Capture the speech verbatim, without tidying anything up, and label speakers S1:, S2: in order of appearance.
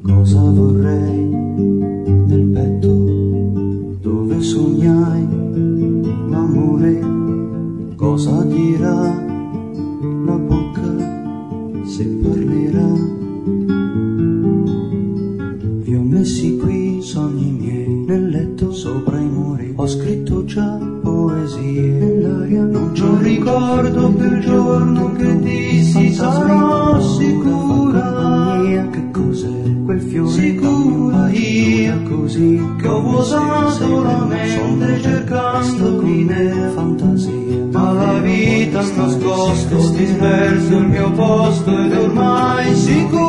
S1: Cosa vorrei nel petto dove sognai l'amore? Cosa dirà la bocca se parlerà? Vi ho messi qui sogni miei nel letto sopra i muri. Ho scritto già poesie nell'aria, non c'ho un ricordo più il giorno che dissi sarò sicura. Che cos'è quel fiore? Sicura io così che ho vuotato la mente cercando di me fantasia. Ma la vita ha nascosto, disperso il mio posto ed ormai sicuro.